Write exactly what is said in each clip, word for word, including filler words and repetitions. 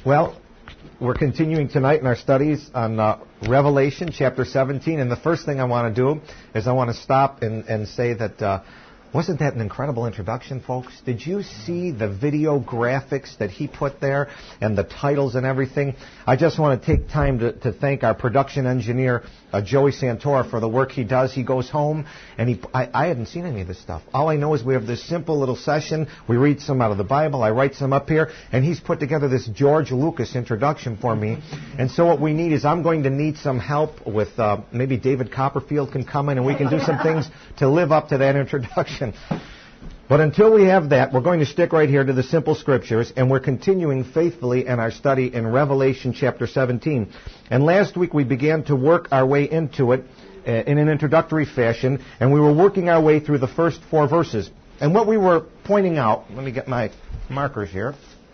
Well, we're continuing tonight in our studies on uh, Revelation chapter seventeen, and the first thing I want to do is I want to stop and, and say that uh, wasn't that an incredible introduction, folks? Did you see the video graphics that he put there and the titles and everything? I just want to take time to, to thank our production engineer, uh, Joey Santora, for the work he does. He goes home, and he I, I hadn't seen any of this stuff. All I know is we have this simple little session. We read some out of the Bible. I write some up here, and he's put together this George Lucas introduction for me. And so what we need is I'm going to need some help with uh, maybe David Copperfield can come in, and we can do some things to live up to that introduction. But until we have that, we're going to stick right here to the simple scriptures, and we're continuing faithfully in our study in Revelation chapter seventeen. And last week we began to work our way into it uh, in an introductory fashion, and we were working our way through the first four verses. And what we were pointing out, let me get my markers here,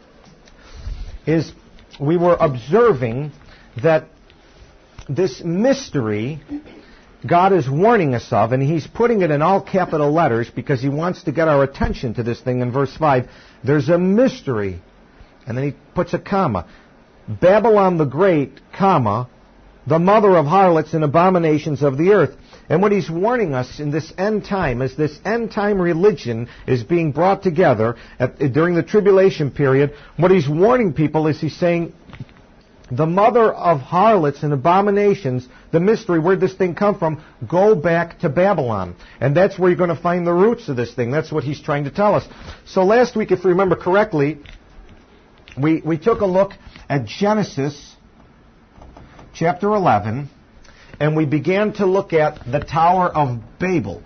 is we were observing that this mystery God is warning us of, and he's putting it in all capital letters because he wants to get our attention to this thing in verse five. There's a mystery. And then he puts a comma. Babylon the Great, comma, the mother of harlots and abominations of the earth. And what he's warning us in this end time is this end time religion is being brought together at, during the tribulation period. What he's warning people is he's saying, the mother of harlots and abominations, the mystery, where'd this thing come from? Go back to Babylon. And that's where you're going to find the roots of this thing. That's what he's trying to tell us. So last week, if you remember correctly, we, we took a look at Genesis chapter eleven, and we began to look at the Tower of Babel.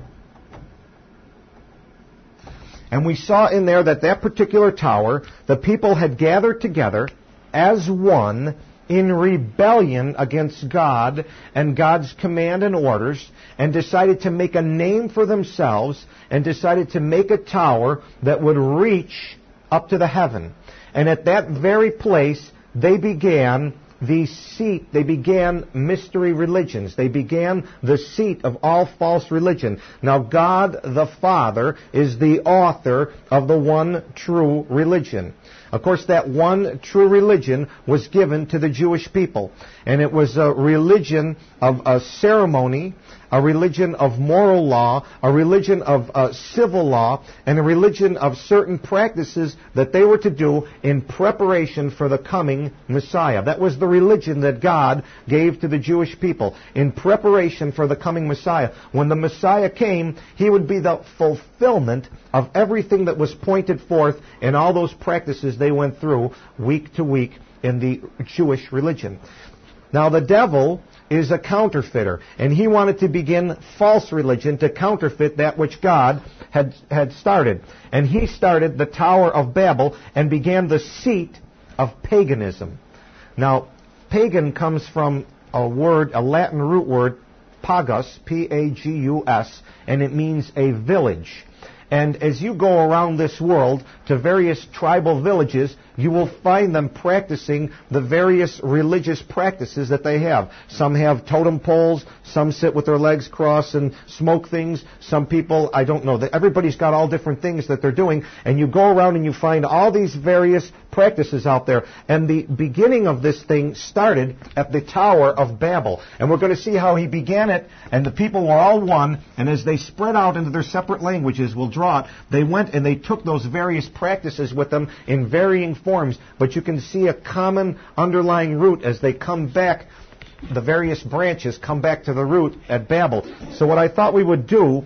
And we saw in there that that particular tower, the people had gathered together as one in rebellion against God and God's command and orders, and decided to make a name for themselves and decided to make a tower that would reach up to the heaven. And at that very place, they began the seat, they began mystery religions. They began the seat of all false religion. Now, God the Father is the author of the one true religion. Of course, that one true religion was given to the Jewish people. And it was a religion of a ceremony, a religion of moral law, a religion of uh, civil law, and a religion of certain practices that they were to do in preparation for the coming Messiah. That was the religion that God gave to the Jewish people in preparation for the coming Messiah. When the Messiah came, he would be the fulfillment of everything that was pointed forth in all those practices they went through week to week in the Jewish religion. Now, the devil is a counterfeiter, and he wanted to begin false religion to counterfeit that which God had, had started. And he started the Tower of Babel and began the seat of paganism. Now, pagan comes from a word, a Latin root word, pagus, P A G U S, and it means a village. And as you go around this world to various tribal villages, you will find them practicing the various religious practices that they have. Some have totem poles, some sit with their legs crossed and smoke things. Some people, I don't know, everybody's got all different things that they're doing. And you go around and you find all these various practices out there. And the beginning of this thing started at the Tower of Babel. And we're going to see how he began it, and the people were all one, and as they spread out into their separate languages, we'll draw it, they went and they took those various practices with them in varying forms. But you can see a common underlying root as they come back, the various branches come back to the root at Babel. So what I thought we would do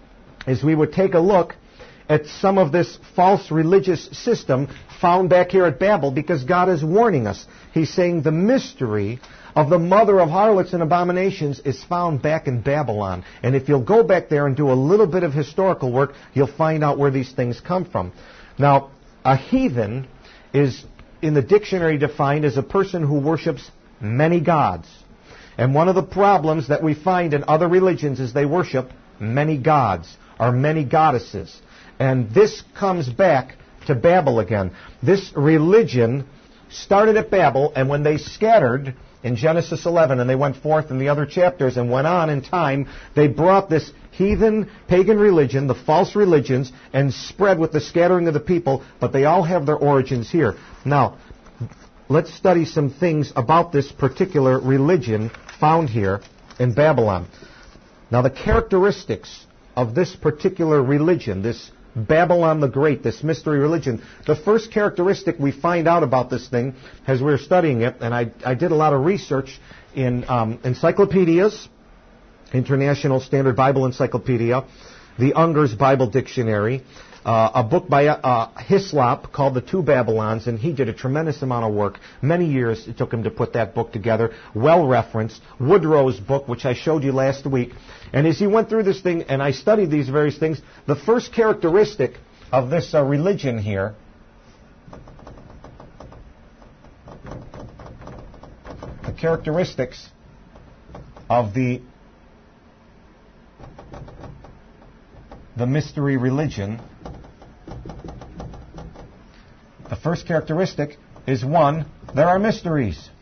is we would take a look at some of this false religious system found back here at Babel, because God is warning us. He's saying the mystery of the mother of harlots and abominations is found back in Babylon. And if you'll go back there and do a little bit of historical work, you'll find out where these things come from. Now, a heathen is in the dictionary defined as a person who worships many gods. And one of the problems that we find in other religions is they worship many gods or many goddesses. And this comes back to Babel again. This religion started at Babel, and when they scattered in Genesis eleven, and they went forth in the other chapters and went on in time, they brought this heathen pagan religion, the false religions, and spread with the scattering of the people, but they all have their origins here. Now, let's study some things about this particular religion found here in Babylon. Now, the characteristics of this particular religion, this Babylon the Great, this mystery religion, the first characteristic we find out about this thing as we were studying it, and I, I did a lot of research in um, encyclopedias, International Standard Bible Encyclopedia, the Unger's Bible Dictionary, uh, a book by uh, Hislop called The Two Babylons, and he did a tremendous amount of work. Many years it took him to put that book together, well referenced. Woodrow's book, which I showed you last week. And as he went through this thing, and I studied these various things, the first characteristic of this uh, religion here the characteristics of the the mystery religion, the first characteristic is, one, there are mysteries.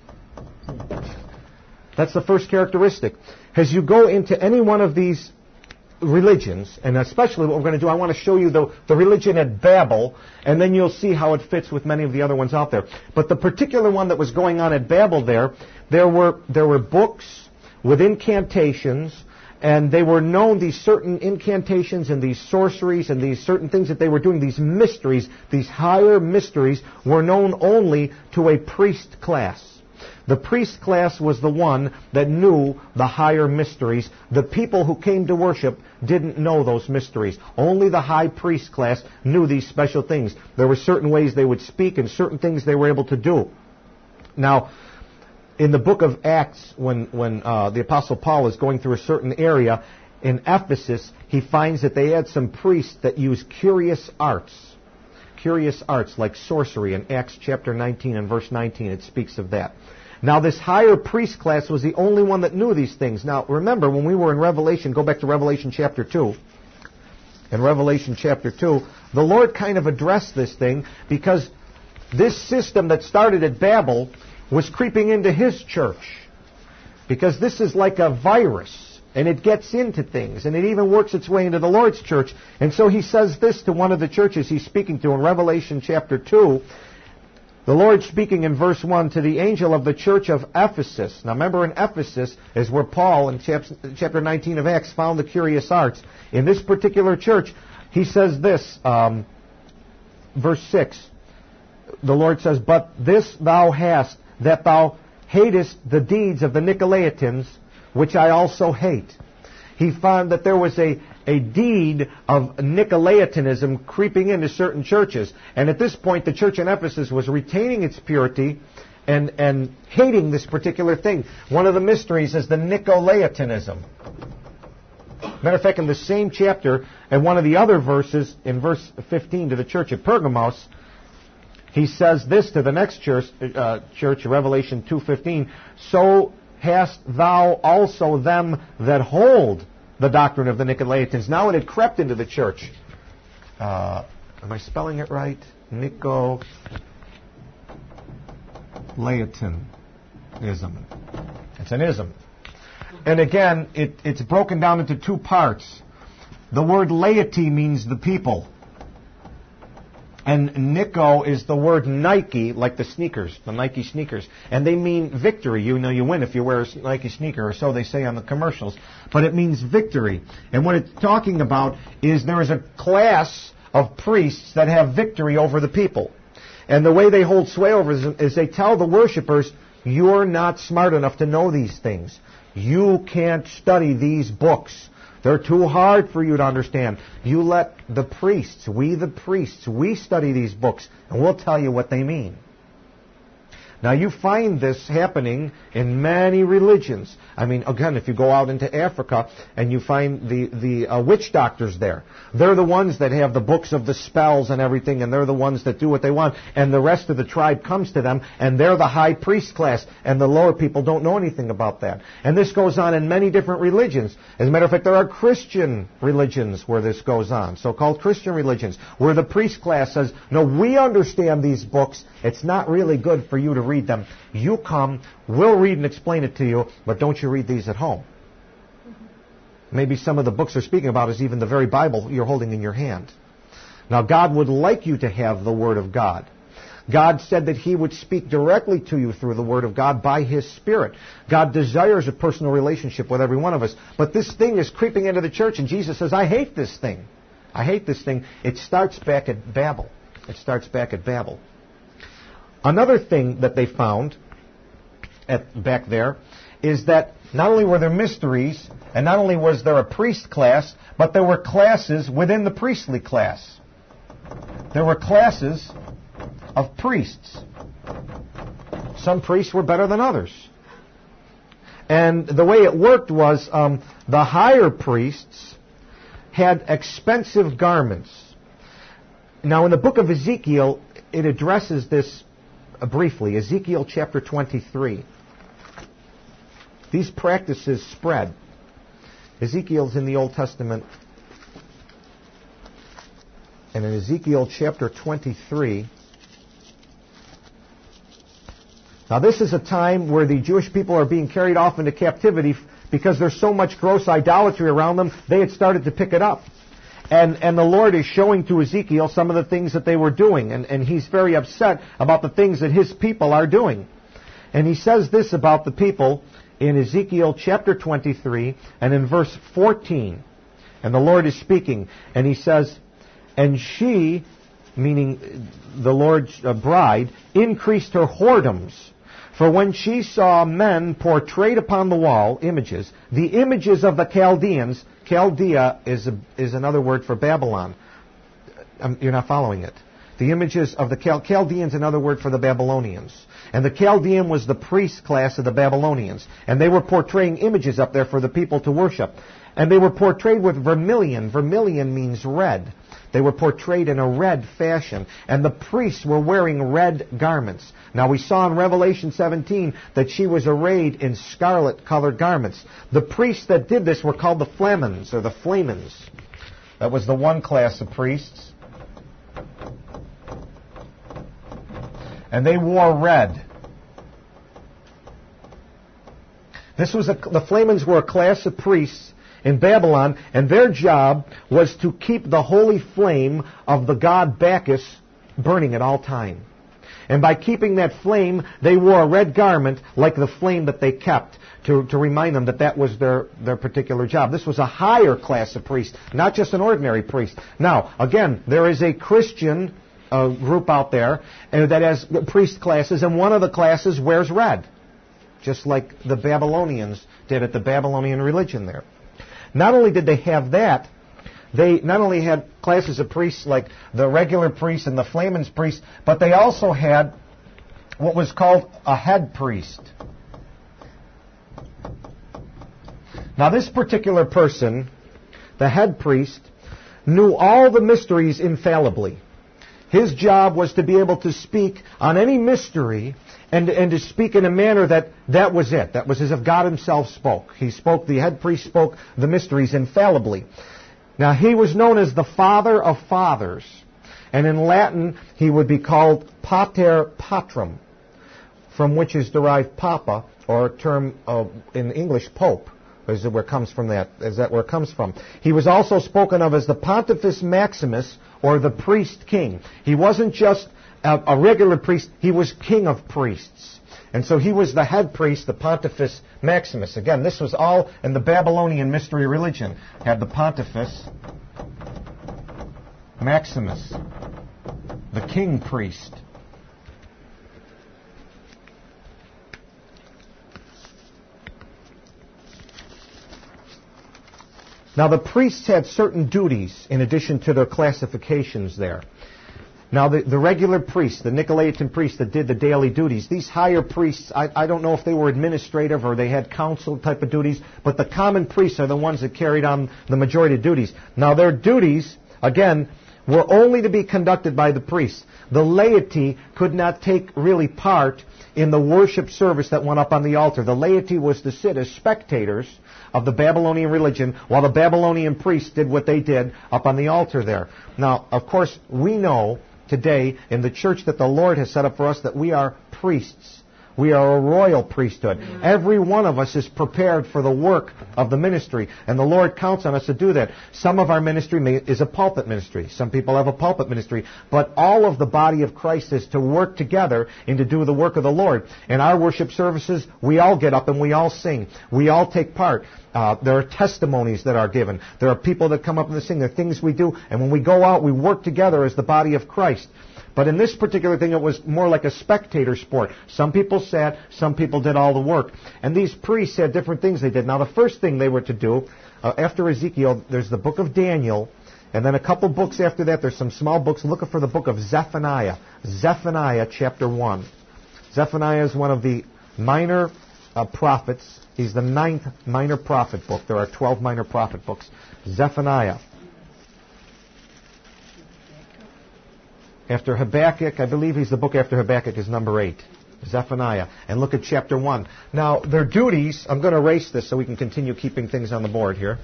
That's the first characteristic. As you go into any one of these religions, and especially what we're going to do, I want to show you the, the religion at Babel, and then you'll see how it fits with many of the other ones out there. But the particular one that was going on at Babel there, there were, there were books with incantations, and they were known, these certain incantations and these sorceries and these certain things that they were doing, these mysteries, these higher mysteries, were known only to a priest class. The priest class was the one that knew the higher mysteries. The people who came to worship didn't know those mysteries. Only the high priest class knew these special things. There were certain ways they would speak and certain things they were able to do. Now, in the book of Acts, when, when uh, the Apostle Paul is going through a certain area in Ephesus, he finds that they had some priests that used curious arts. Curious arts like sorcery. In Acts chapter nineteen and verse nineteen, it speaks of that. Now, this higher priest class was the only one that knew these things. Now, remember, when we were in Revelation, go back to Revelation chapter two. In Revelation chapter two, the Lord kind of addressed this thing because this system that started at Babel was creeping into His church. Because this is like a virus, and it gets into things, and it even works its way into the Lord's church. And so He says this to one of the churches He's speaking to in Revelation chapter two. The Lord speaking in verse one to the angel of the church of Ephesus. Now remember, in Ephesus is where Paul in chapter nineteen of Acts found the curious arts. In this particular church, he says this, um, verse six. The Lord says, "But this thou hast, that thou hatest the deeds of the Nicolaitans, which I also hate." He found that there was a, a deed of Nicolaitanism creeping into certain churches. And at this point, the church in Ephesus was retaining its purity and, and hating this particular thing. One of the mysteries is the Nicolaitanism. Matter of fact, in the same chapter, and one of the other verses, in verse fifteen to the church at Pergamos, he says this to the next church, uh, church Revelation two fifteen, "So hast thou also them that hold the doctrine of the Nicolaitans." Now it had crept into the church. Uh, am I spelling it right? Nicolaitanism. It's an ism. And again, it, it's broken down into two parts. The word laity means the people. And Nico is the word Nike, like the sneakers, the Nike sneakers. And they mean victory. You know you win if you wear a Nike sneaker, or so they say on the commercials. But it means victory. And what it's talking about is there is a class of priests that have victory over the people. And the way they hold sway over is, is they tell the worshipers, you're not smart enough to know these things. You can't study these books. They're too hard for you to understand. You let the priests, we the priests, we study these books, and we'll tell you what they mean. Now, you find this happening in many religions. I mean, again, if you go out into Africa and you find the, the uh, witch doctors there, they're the ones that have the books of the spells and everything, and they're the ones that do what they want, and the rest of the tribe comes to them, and they're the high priest class, and the lower people don't know anything about that. And this goes on in many different religions. As a matter of fact, there are Christian religions where this goes on, so-called Christian religions, where the priest class says, no, we understand these books. It's not really good for you to read them. You come, we'll read and explain it to you, but don't you read these at home. Maybe some of the books they're speaking about is even the very Bible you're holding in your hand. Now, God would like you to have the Word of God. God said that He would speak directly to you through the Word of God by His Spirit. God desires a personal relationship with every one of us. But this thing is creeping into the church, and Jesus says, I hate this thing. I hate this thing. It starts back at Babel. It starts back at Babel. Another thing that they found at, back there is that not only were there mysteries, and not only was there a priest class, but there were classes within the priestly class. There were classes of priests. Some priests were better than others. And the way it worked was um, the higher priests had expensive garments. Now, in the book of Ezekiel, it addresses this uh, briefly. Ezekiel chapter twenty-three. These practices spread. Ezekiel's in the Old Testament. And in Ezekiel chapter twenty-three, now this is a time where the Jewish people are being carried off into captivity because there's so much gross idolatry around them, they had started to pick it up. And and the Lord is showing to Ezekiel some of the things that they were doing, and, and he's very upset about the things that his people are doing. And he says this about the people in Ezekiel chapter twenty-three and in verse fourteen. And the Lord is speaking, and he says, and she, meaning the Lord's uh, bride, increased her whoredoms. For when she saw men portrayed upon the wall, images, the images of the Chaldeans, Chaldea is, a, is another word for Babylon. Um, you're not following it. The images of the Chal- Chaldeans, another word for the Babylonians. And the Chaldean was the priest class of the Babylonians. And they were portraying images up there for the people to worship. And they were portrayed with vermilion. Vermilion means red. They were portrayed in a red fashion. And the priests were wearing red garments. Now we saw in Revelation seventeen that she was arrayed in scarlet-colored garments. The priests that did this were called the Flamens, or the Flamens. That was the one class of priests. And they wore red. This was a, the Flamens were a class of priests in Babylon, and their job was to keep the holy flame of the god Bacchus burning at all time. And by keeping that flame, they wore a red garment like the flame that they kept to, to remind them that that was their, their particular job. This was a higher class of priest, not just an ordinary priest. Now, again, there is a Christian uh, group out there uh, that has priest classes, and one of the classes wears red, just like the Babylonians did at the Babylonian religion there. Not only did they have that, they not only had classes of priests like the regular priests and the Flamens priests, but they also had what was called a head priest. Now this particular person, the head priest, knew all the mysteries infallibly. His job was to be able to speak on any mystery and, and to speak in a manner that that was it. That was as if God himself spoke. He spoke, the head priest spoke the mysteries infallibly. Now, he was known as the father of fathers. And in Latin, he would be called pater patrum, from which is derived papa, or a term of, in English, pope. Is where it comes from that? Is that where it comes from? He was also spoken of as the Pontifex Maximus, or the priest king. He wasn't just a, a regular priest; he was king of priests. And so he was the head priest, the Pontifex Maximus. Again, this was all in the Babylonian mystery religion. Had the Pontifex Maximus, the king priest. Now the priests had certain duties in addition to their classifications there. Now the, the regular priests, the Nicolaitan priests that did the daily duties, these higher priests, I, I don't know if they were administrative or they had council type of duties, but the common priests are the ones that carried on the majority of duties. Now their duties, again, were only to be conducted by the priests. The laity could not take really part in the worship service that went up on the altar. The laity was to sit as spectators of the Babylonian religion while the Babylonian priests did what they did up on the altar there. Now, of course, we know today in the church that the Lord has set up for us that we are priests. We are a royal priesthood. Every one of us is prepared for the work of the ministry, and the Lord counts on us to do that. Some of our ministry may, is a pulpit ministry. Some people have a pulpit ministry. But all of the body of Christ is to work together and to do the work of the Lord. In our worship services, we all get up and we all sing. We all take part. Uh, there are testimonies that are given. There are people that come up and sing. There are things we do. And when we go out, we work together as the body of Christ. But in this particular thing, it was more like a spectator sport. Some people sat, some people did all the work. And these priests had different things they did. Now, the first thing they were to do, uh, after Ezekiel, there's the book of Daniel. And then a couple books after that, there's some small books. Look for the book of Zephaniah. Zephaniah chapter one. Zephaniah is one of the minor uh, prophets. He's the ninth minor prophet book. There are twelve minor prophet books. Zephaniah. After Habakkuk, I believe he's the book after Habakkuk is number eight. Zephaniah. And look at chapter one. Now, their duties, I'm going to erase this so we can continue keeping things on the board here.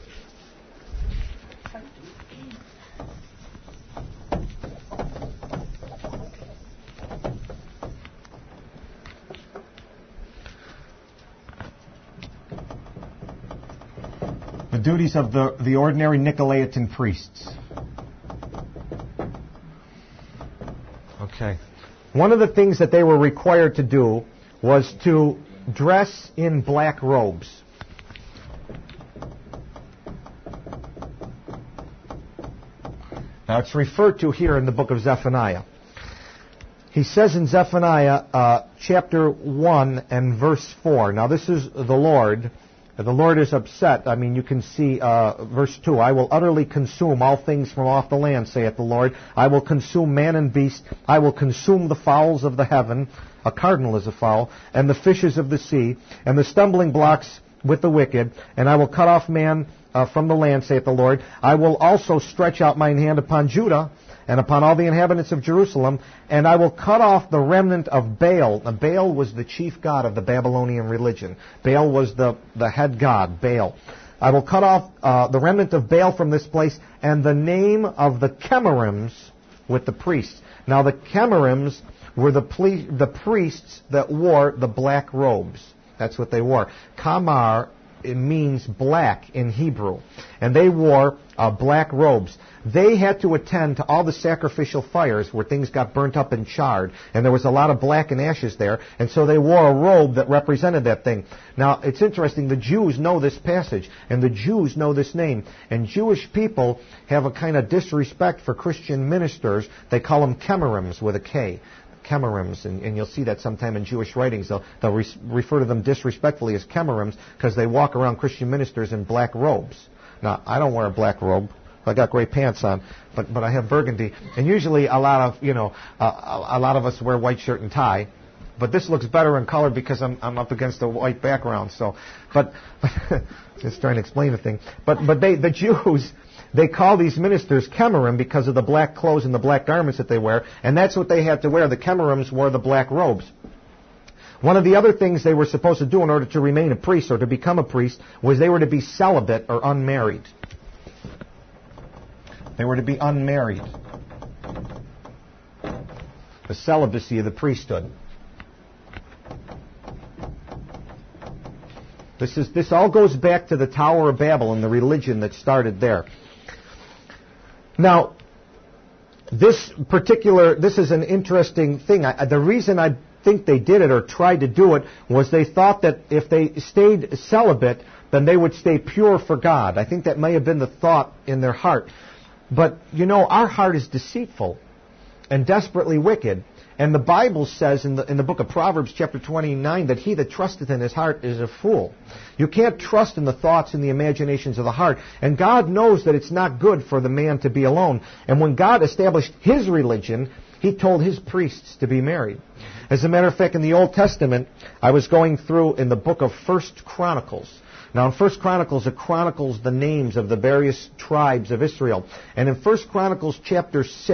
The duties of the, the ordinary Nicolaitan priests. Okay. One of the things that they were required to do was to dress in black robes. Now it's referred to here in the book of Zephaniah. He says in Zephaniah uh, chapter one and verse four. Now this is the Lord. The Lord is upset. I mean, you can see uh, verse two. I will utterly consume all things from off the land, saith the Lord. I will consume man and beast. I will consume the fowls of the heaven. A cardinal is a fowl. And the fishes of the sea. And the stumbling blocks with the wicked. And I will cut off man uh, from the land, saith the Lord. I will also stretch out mine hand upon Judah and upon all the inhabitants of Jerusalem, and I will cut off the remnant of Baal. Now, Baal was the chief god of the Babylonian religion. Baal was the, the head god, Baal. I will cut off uh, the remnant of Baal from this place, and the name of the Chemarims with the priests. Now, the Chemarims were the, ple- the priests that wore the black robes. That's what they wore. Kamar, it means black in Hebrew. And they wore uh, black robes. They had to attend to all the sacrificial fires where things got burnt up and charred. And there was a lot of black and ashes there. And so they wore a robe that represented that thing. Now, it's interesting. The Jews know this passage. And the Jews know this name. And Jewish people have a kind of disrespect for Christian ministers. They call them Chemarims with a K. Chemarims, and, and you'll see that sometime in Jewish writings. They'll, they'll re- refer to them disrespectfully as Chemarims because they walk around Christian ministers in black robes. Now, I don't wear a black robe. I got gray pants on, but but I have burgundy. And usually a lot of, you know, uh, a, a lot of us wear white shirt and tie. But this looks better in color because I'm I'm up against a white background. So, but just trying to explain the thing. But but they the Jews. They call these ministers Chemarim because of the black clothes and the black garments that they wear, and that's what they had to wear. The Chemarims wore the black robes. One of the other things they were supposed to do in order to remain a priest or to become a priest was they were to be celibate or unmarried. They were to be unmarried. The celibacy of the priesthood. This is this all goes back to the Tower of Babel and the religion that started there. Now, this particular, this is an interesting thing. I, the reason I think they did it or tried to do it was they thought that if they stayed celibate, then they would stay pure for God. I think that may have been the thought in their heart. But, you know, our heart is deceitful and desperately wicked. And the Bible says in the in the book of Proverbs, chapter twenty-nine, that he that trusteth in his heart is a fool. You can't trust in the thoughts and the imaginations of the heart. And God knows that it's not good for the man to be alone. And when God established his religion, he told his priests to be married. As a matter of fact, in the Old Testament, I was going through in the book of First Chronicles. Now, in First Chronicles, it chronicles the names of the various tribes of Israel. And in First Chronicles chapter six,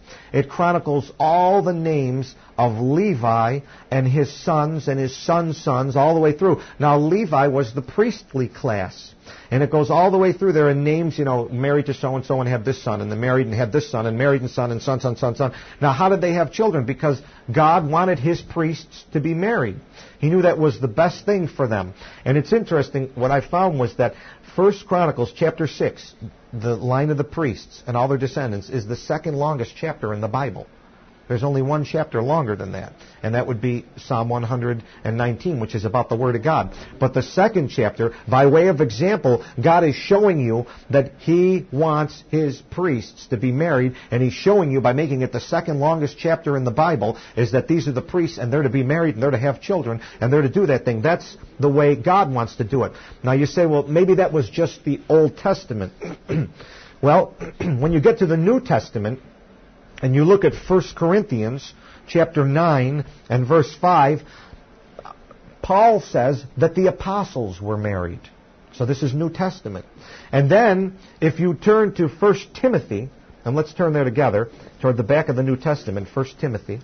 It chronicles all the names of Levi and his sons and his sons' sons all the way through. Now, Levi was the priestly class. And it goes all the way through there in names, you know, married to so-and-so and have this son, and then married and had this son, and married and son, and son, son, son, son. Now, how did they have children? Because God wanted his priests to be married. He knew that was the best thing for them. And it's interesting, what I found was that First Chronicles chapter six, the line of the priests and all their descendants, is the second longest chapter in the Bible. There's only one chapter longer than that, and that would be Psalm one hundred nineteen, which is about the Word of God. But the second chapter, by way of example, God is showing you that He wants His priests to be married, and He's showing you by making it the second longest chapter in the Bible is that these are the priests, and they're to be married, and they're to have children, and they're to do that thing. That's the way God wants to do it. Now you say, well, maybe that was just the Old Testament. Well, when you get to the New Testament, and you look at First Corinthians chapter nine and verse five, Paul says that the apostles were married. So this is New Testament. And then, if you turn to First Timothy, and let's turn there together, toward the back of the New Testament, First Timothy.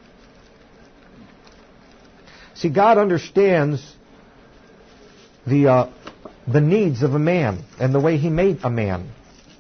See, God understands the, uh, the needs of a man and the way He made a man.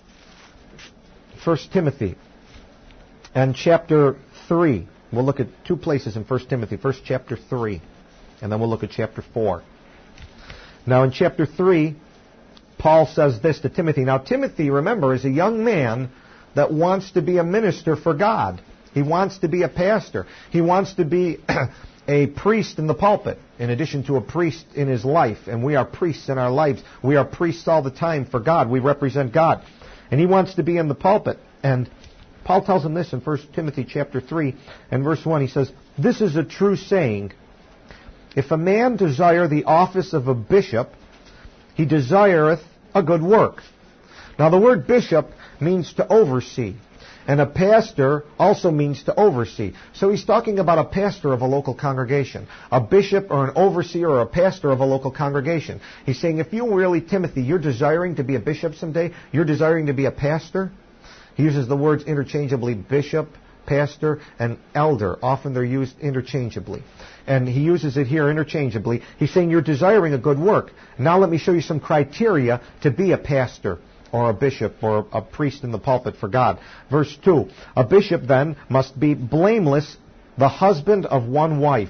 First Timothy. And chapter three, we'll look at two places in First Timothy. First chapter three, and then we'll look at chapter four. Now in chapter three, Paul says this to Timothy. Now Timothy, remember, is a young man that wants to be a minister for God. He wants to be a pastor. He wants to be a priest in the pulpit, in addition to a priest in his life. And we are priests in our lives. We are priests all the time for God. We represent God. And he wants to be in the pulpit. And Paul tells him this in First Timothy chapter three and verse one. He says, "This is a true saying. If a man desire the office of a bishop, he desireth a good work." Now the word bishop means to oversee. And a pastor also means to oversee. So he's talking about a pastor of a local congregation. A bishop or an overseer or a pastor of a local congregation. He's saying, if you really, Timothy, you're desiring to be a bishop someday, you're desiring to be a pastor. He uses the words interchangeably, bishop, pastor, and elder. Often they're used interchangeably. And he uses it here interchangeably. He's saying you're desiring a good work. Now let me show you some criteria to be a pastor or a bishop or a priest in the pulpit for God. Verse two, a bishop then must be blameless, the husband of one wife.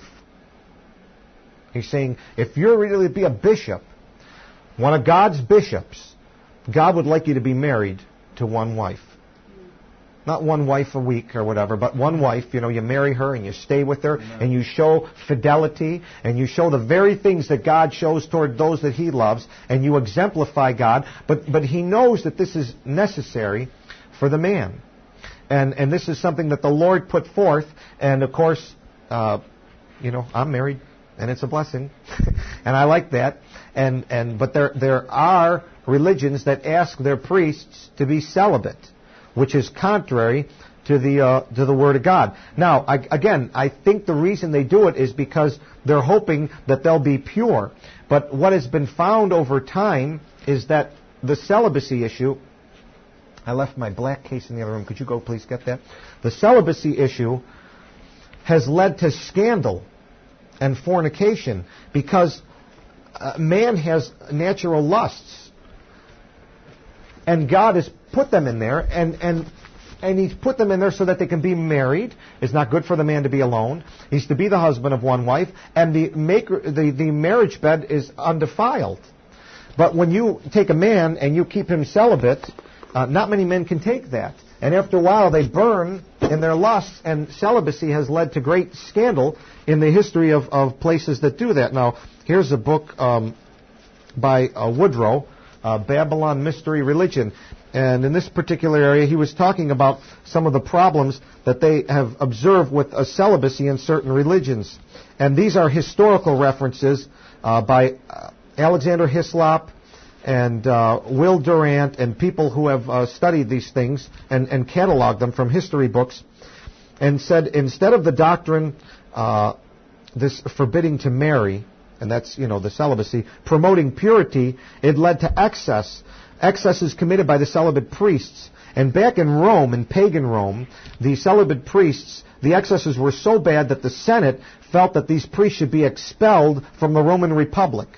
He's saying if you're really to be a bishop, one of God's bishops, God would like you to be married to one wife. Not one wife a week or whatever, but one wife. You know, you marry her and you stay with her. Amen. And you show fidelity and you show the very things that God shows toward those that He loves, and you exemplify God. But but He knows that this is necessary for the man. And and this is something that the Lord put forth. And of course, uh, you know, I'm married and it's a blessing. And I like that. And and but there there are religions that ask their priests to be celibate, which is contrary to the uh, to the Word of God. Now, I, again, I think the reason they do it is because they're hoping that they'll be pure. But what has been found over time is that the celibacy issue... I left my black case in the other room. Could you go please get that? The celibacy issue has led to scandal and fornication because uh, man has natural lusts. And God has put them in there, and, and and He's put them in there so that they can be married. It's not good for the man to be alone. He's to be the husband of one wife, and the maker, the, the marriage bed is undefiled. But when you take a man and you keep him celibate, uh, not many men can take that. And after a while they burn in their lusts, and celibacy has led to great scandal in the history of, of places that do that. Now, here's a book um, by uh, Woodrow, Uh, Babylon Mystery Religion. And in this particular area, he was talking about some of the problems that they have observed with a celibacy in certain religions. And these are historical references uh, by uh, Alexander Hislop and uh, Will Durant and people who have uh, studied these things and, and cataloged them from history books, and said instead of the doctrine, uh, this forbidding to marry, and that's, you know, the celibacy, promoting purity, it led to excess. Excesses committed by the celibate priests. And back in Rome, in pagan Rome, the celibate priests, the excesses were so bad that the Senate felt that these priests should be expelled from the Roman Republic.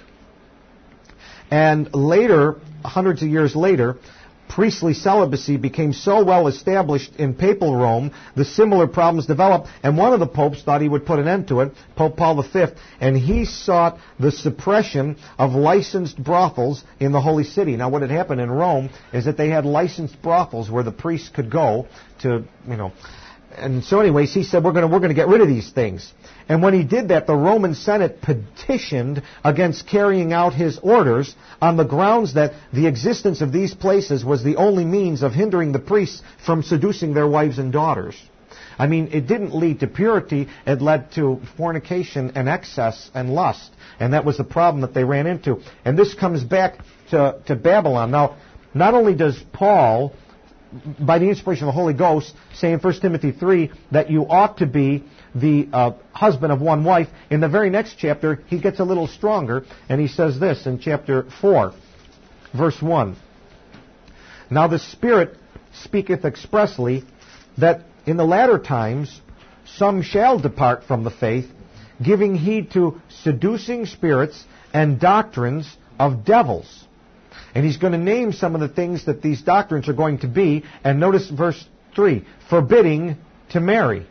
And later, hundreds of years later, priestly celibacy became so well established in papal Rome, the similar problems developed, and one of the popes thought he would put an end to it, Pope Paul the Fifth, and he sought the suppression of licensed brothels in the Holy City. Now, what had happened in Rome is that they had licensed brothels where the priests could go to, you know, and so anyways, he said, we're going to we're going to get rid of these things. And when he did that, the Roman Senate petitioned against carrying out his orders on the grounds that the existence of these places was the only means of hindering the priests from seducing their wives and daughters. I mean, it didn't lead to purity. It led to fornication and excess and lust. And that was the problem that they ran into. And this comes back to, to Babylon. Now, not only does Paul, by the inspiration of the Holy Ghost, say in First Timothy three that you ought to be the uh, husband of one wife, in the very next chapter he gets a little stronger, and he says this in chapter four, verse one. Now the Spirit speaketh expressly that in the latter times some shall depart from the faith, giving heed to seducing spirits and doctrines of devils. And he's going to name some of the things that these doctrines are going to be. And notice verse three, forbidding to marry.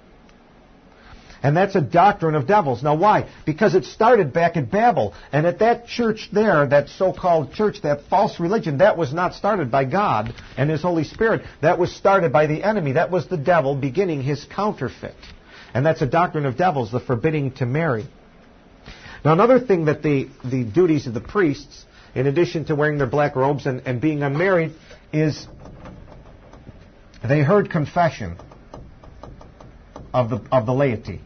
And that's a doctrine of devils. Now why? Because it started back at Babel. And at that church there, that so-called church, that false religion, that was not started by God and His Holy Spirit. That was started by the enemy. That was the devil beginning his counterfeit. And that's a doctrine of devils, the forbidding to marry. Now another thing that the, the duties of the priests, in addition to wearing their black robes and, and being unmarried, is they heard confession of the of the laity.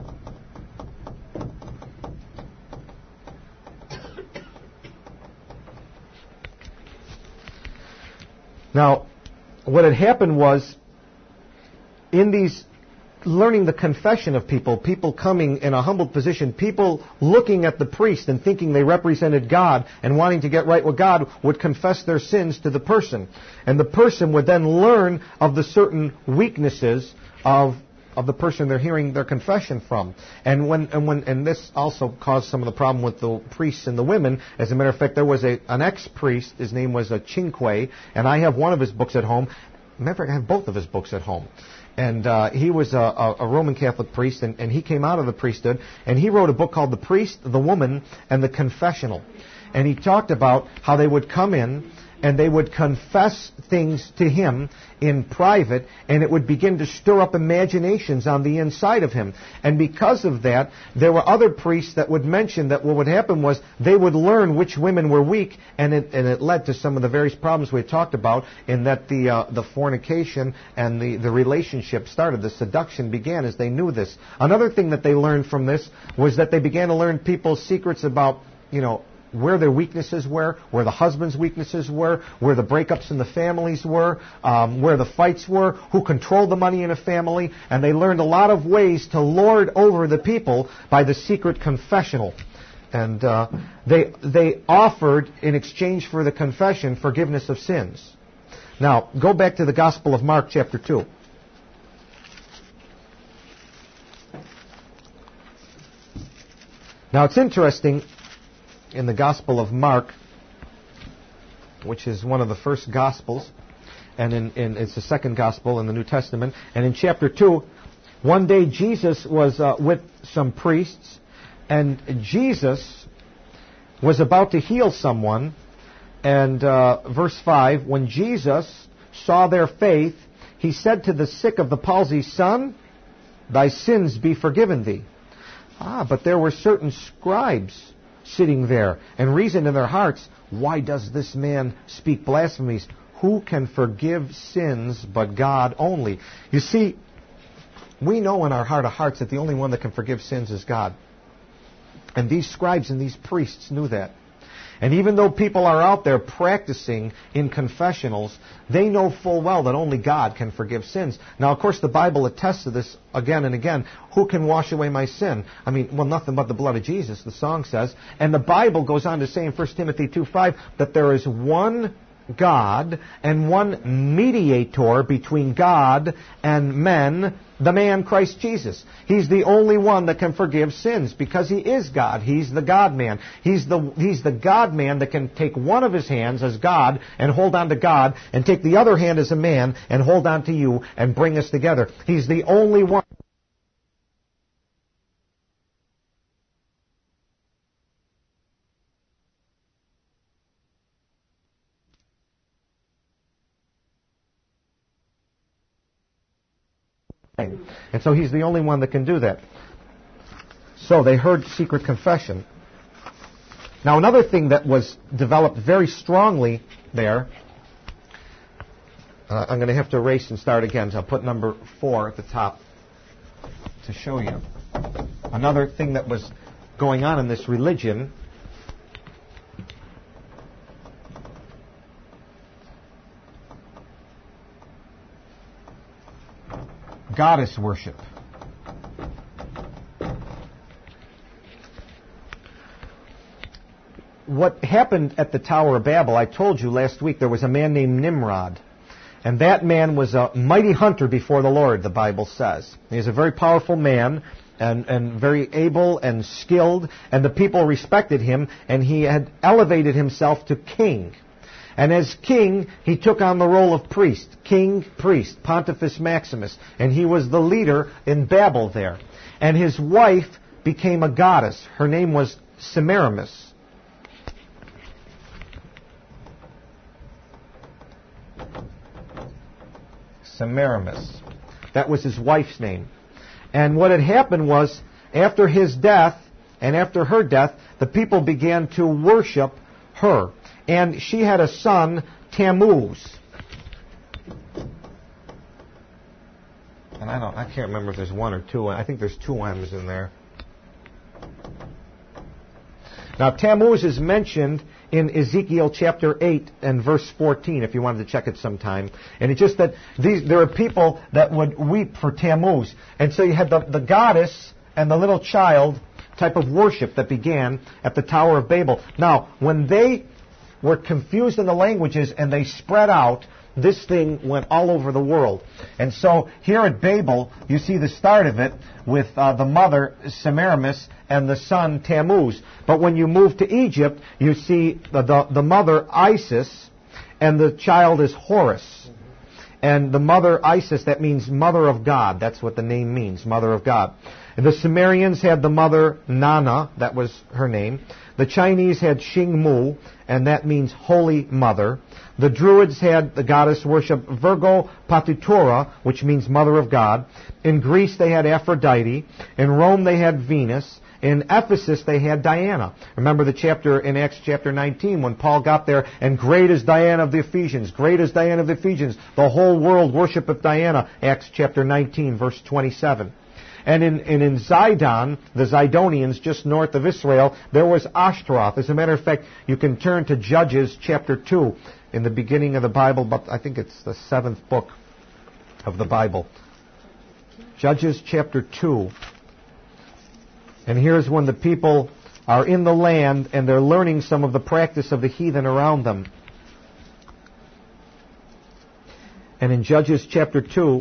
Now, what had happened was, in these learning the confession of people, people coming in a humble position, people looking at the priest and thinking they represented God and wanting to get right with God, would confess their sins to the person. And the person would then learn of the certain weaknesses of of the person they're hearing their confession from. And when and when and this also caused some of the problem with the priests and the women. As a matter of fact, there was a an ex-priest, his name was a Cinque, and I have one of his books at home. Matter of fact, I have both of his books at home. And uh, he was a, a, a Roman Catholic priest, and, and he came out of the priesthood, and he wrote a book called The Priest, the Woman, and the Confessional. And he talked about how they would come in, and they would confess things to him in private, and it would begin to stir up imaginations on the inside of him. And because of that, there were other priests that would mention that what would happen was they would learn which women were weak, and it, and it led to some of the various problems we had talked about, in that the uh, the fornication and the, the relationship started. The seduction began as they knew this. Another thing that they learned from this was that they began to learn people's secrets about, you know, where their weaknesses were, where the husband's weaknesses were, where the breakups in the families were, um, where the fights were, who controlled the money in a family, and they learned a lot of ways to lord over the people by the secret confessional. And uh, they they offered, in exchange for the confession, forgiveness of sins. Now, go back to the Gospel of Mark, chapter two. Now, it's interesting, in the Gospel of Mark, which is one of the first Gospels, and in, in, it's the second Gospel in the New Testament, and in chapter two, one day Jesus was uh, with some priests, and Jesus was about to heal someone, and uh, verse five, when Jesus saw their faith, he said to the sick of the palsy, "Son, thy sins be forgiven thee." Ah, but there were certain scribes sitting there, and reasoned in their hearts, "Why does this man speak blasphemies? Who can forgive sins but God only?" You see, we know in our heart of hearts that the only one that can forgive sins is God. And these scribes and these priests knew that. And even though people are out there practicing in confessionals, they know full well that only God can forgive sins. Now, of course, the Bible attests to this again and again. Who can wash away my sin? I mean, well, nothing but the blood of Jesus, the song says. And the Bible goes on to say in First Timothy two five that there is one God and one mediator between God and men, the man Christ Jesus. He's the only one that can forgive sins because He is God. He's the God-man. He's the, he's the God-man that can take one of His hands as God and hold on to God, and take the other hand as a man and hold on to you and bring us together. He's the only one. And so He's the only one that can do that. So they heard secret confession. Now, another thing that was developed very strongly there, uh, I'm going to have to erase and start again, so I'll put number four at the top to show you. Another thing that was going on in this religion goddess worship. What happened at the Tower of Babel, I told you last week, there was a man named Nimrod. And that man was a mighty hunter before the Lord, the Bible says. He was a very powerful man and, and very able and skilled, and the people respected him, and he had elevated himself to king. And as king, he took on the role of priest, king, priest, Pontifex Maximus, and he was the leader in Babel there. And his wife became a goddess. Her name was Semiramis. Semiramis. That was his wife's name. And what had happened was, after his death and after her death, the people began to worship her. And she had a son, Tammuz. And I don't, I can't remember if there's one or two. I think there's two M's in there. Now, Tammuz is mentioned in Ezekiel chapter eight and verse fourteen, if you wanted to check it sometime. And it's just that these there are people that would weep for Tammuz. And so you had the, the goddess and the little child type of worship that began at the Tower of Babel. Now, when they were confused in the languages and they spread out, this thing went all over the world. And so here at Babel, you see the start of it with uh, the mother, Semiramis, and the son, Tammuz. But when you move to Egypt, you see the, the, the mother, Isis, and the child is Horus. And the mother, Isis, that means mother of God. That's what the name means, mother of God. And the Sumerians had the mother, Nana, that was her name. The Chinese had Xingmu, and that means Holy Mother. The Druids had the goddess worship Virgo Patitura, which means Mother of God. In Greece they had Aphrodite. In Rome they had Venus. In Ephesus they had Diana. Remember the chapter in Acts chapter nineteen when Paul got there, and great is Diana of the Ephesians. Great is Diana of the Ephesians. The whole world worshipeth Diana. Acts chapter nineteen, verse twenty-seven. And in, and in Zidon, the Zidonians, just north of Israel, there was Ashtaroth. As a matter of fact, you can turn to Judges chapter two in the beginning of the Bible, but I think it's the seventh book of the Bible. Judges chapter two. And here's when the people are in the land and they're learning some of the practice of the heathen around them. And in Judges chapter two,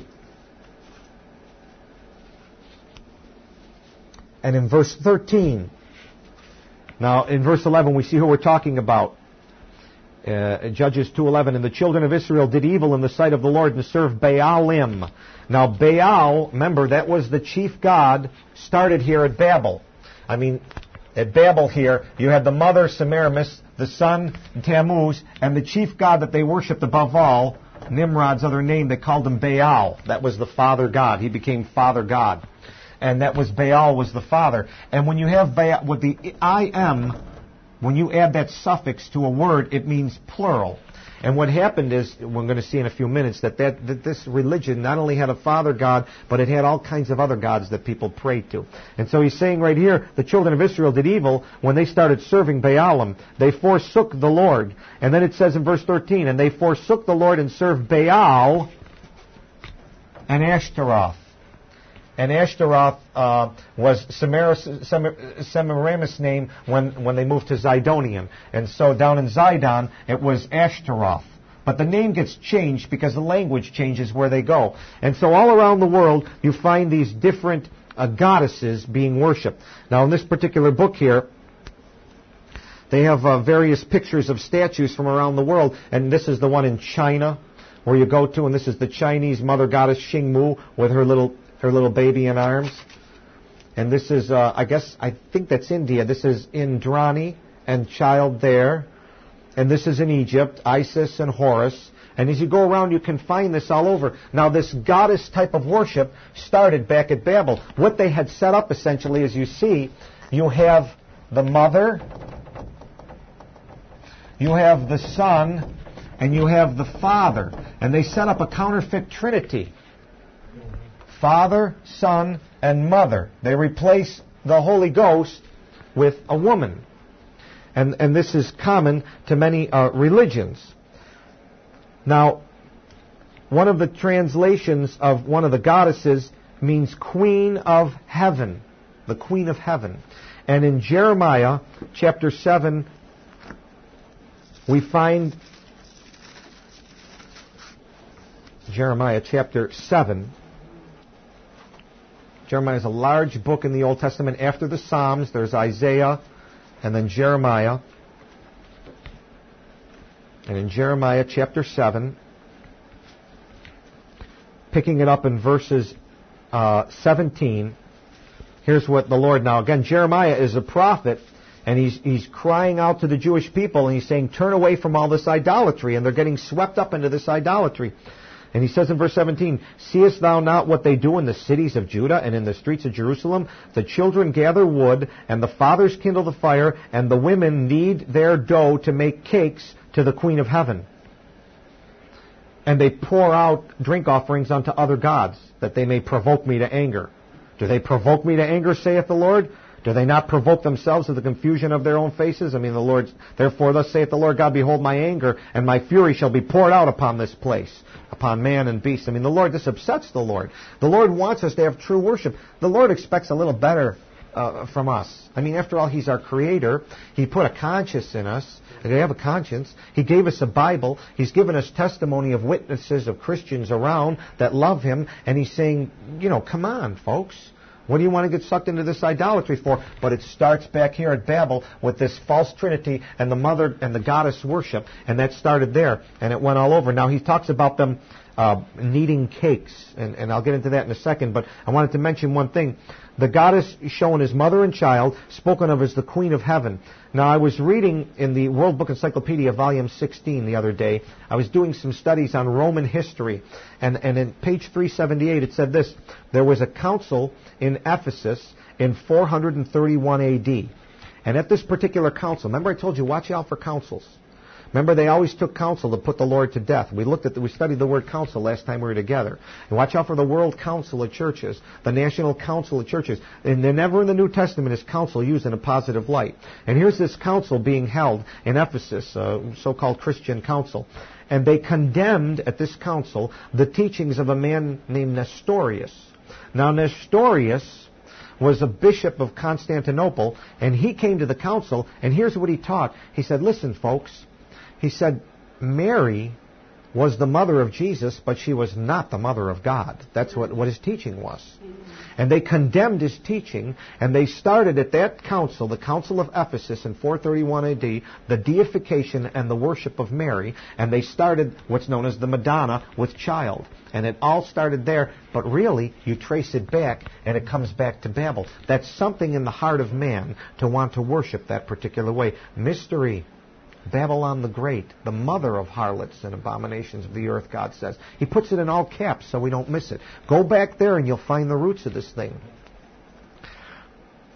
and in verse thirteen, now in verse eleven we see who we're talking about. Uh, Judges two eleven, and the children of Israel did evil in the sight of the Lord and served Baalim. Now Baal, remember, that was the chief god, started here at Babel. I mean, at Babel here, you had the mother Semiramis, the son Tammuz, and the chief god that they worshipped above all, Nimrod's other name, they called him Baal. That was the father god. He became father god. And that was Baal was the father. And when you have Baal, with the I am, when you add that suffix to a word, it means plural. And what happened is, we're going to see in a few minutes, that, that, that this religion not only had a father god, but it had all kinds of other gods that people prayed to. And so he's saying right here, the children of Israel did evil when they started serving Baalim. They forsook the Lord. And then it says in verse thirteen, and they forsook the Lord and served Baal and Ashtaroth. And Ashtaroth uh, was Semiramis, Semiramis' name when, when they moved to Zidonian. And so down in Zidon, it was Ashtaroth. But the name gets changed because the language changes where they go. And so all around the world, you find these different uh, goddesses being worshipped. Now, in this particular book here, they have uh, various pictures of statues from around the world. And this is the one in China where you go to. And this is the Chinese mother goddess Xingmu with her little... her little baby in arms. And this is, uh, I guess, I think that's India. This is Indrani and child there. And this is in Egypt, Isis and Horus. And as you go around, you can find this all over. Now, this goddess type of worship started back at Babel. What they had set up, essentially, as you see, you have the mother, you have the son, and you have the father. And they set up a counterfeit trinity. Father, Son, and Mother. They replace the Holy Ghost with a woman. And, and this is common to many uh, religions. Now, one of the translations of one of the goddesses means Queen of Heaven. The Queen of Heaven. And in Jeremiah chapter seven, we find Jeremiah chapter seven. Jeremiah is a large book in the Old Testament. After the Psalms, there's Isaiah, and then Jeremiah. And in Jeremiah chapter seven, picking it up in verses uh, seventeen, here's what the Lord... Now, again, Jeremiah is a prophet, and he's, he's crying out to the Jewish people, and he's saying, turn away from all this idolatry, and they're getting swept up into this idolatry. And he says in verse seventeen, seest thou not what they do in the cities of Judah and in the streets of Jerusalem? The children gather wood, and the fathers kindle the fire, and the women knead their dough to make cakes to the Queen of Heaven. And they pour out drink offerings unto other gods, that they may provoke me to anger. Do they provoke me to anger, saith the Lord? Do they not provoke themselves to the confusion of their own faces? I mean, the Lord, therefore thus saith the Lord God, behold my anger, and my fury shall be poured out upon this place, upon man and beast. I mean, the Lord, this upsets the Lord. The Lord wants us to have true worship. The Lord expects a little better uh, from us. I mean, after all, He's our Creator. He put a conscience in us. We have a conscience. He gave us a Bible. He's given us testimony of witnesses of Christians around that love Him. And He's saying, you know, come on, folks. What do you want to get sucked into this idolatry for? But it starts back here at Babel with this false trinity and the mother and the goddess worship. And that started there. And it went all over. Now he talks about them uh, kneading cakes. And, and I'll get into that in a second. But I wanted to mention one thing. The goddess shown as mother and child, spoken of as the Queen of Heaven. Now, I was reading in the World Book Encyclopedia, volume sixteen, the other day. I was doing some studies on Roman history. And, and in page three seventy-eight, it said this. There was a council in Ephesus in four thirty-one A D. And at this particular council, remember I told you, watch out for councils. Remember, they always took counsel to put the Lord to death. We looked at, the, we studied the word council last time we were together. And watch out for the World Council of Churches, the National Council of Churches. And they're never in the New Testament is council used in a positive light. And here's this council being held in Ephesus, a so-called Christian council. And they condemned at this council the teachings of a man named Nestorius. Now, Nestorius was a bishop of Constantinople, and he came to the council, and here's what he taught. He said, listen, folks. He said, Mary was the mother of Jesus, but she was not the mother of God. That's what, what his teaching was. And they condemned his teaching, and they started at that council, the Council of Ephesus in four thirty-one A D, the deification and the worship of Mary, and they started what's known as the Madonna with child. And it all started there, but really, you trace it back, and it comes back to Babel. That's something in the heart of man to want to worship that particular way. Mystery. Babylon the Great, the mother of harlots and abominations of the earth, God says. He puts it in all caps so we don't miss it. Go back there and you'll find the roots of this thing.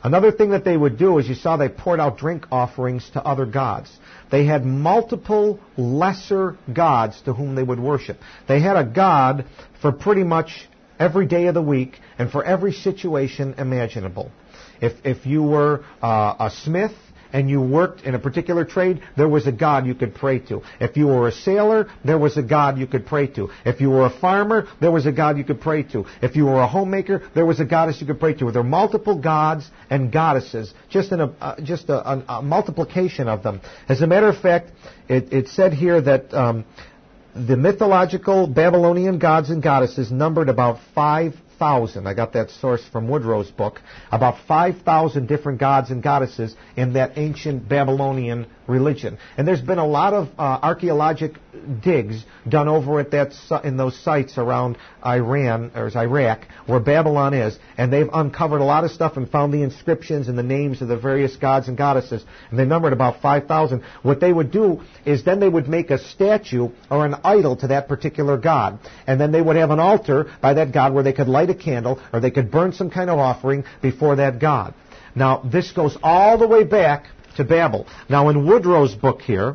Another thing that they would do is you saw they poured out drink offerings to other gods. They had multiple lesser gods to whom they would worship. They had a god for pretty much every day of the week and for every situation imaginable. If if you were uh, a smith and you worked in a particular trade, there was a god you could pray to. If you were a sailor, there was a god you could pray to. If you were a farmer, there was a god you could pray to. If you were a homemaker, there was a goddess you could pray to. There were multiple gods and goddesses, just in a uh, just a, a, a multiplication of them. As a matter of fact, it, it said here that um, the mythological Babylonian gods and goddesses numbered about five thousand. I got that source from Woodrow's book. About five thousand different gods and goddesses in that ancient Babylonian religion. And there's been a lot of uh, archaeologic digs done over at that in those sites around Iran or Iraq where Babylon is, and they've uncovered a lot of stuff and found the inscriptions and the names of the various gods and goddesses, and they numbered about five thousand. What they would do is then they would make a statue or an idol to that particular god, and then they would have an altar by that god where they could light a candle or they could burn some kind of offering before that god. Now, this goes all the way back to Babel. Now, in Woodrow's book here,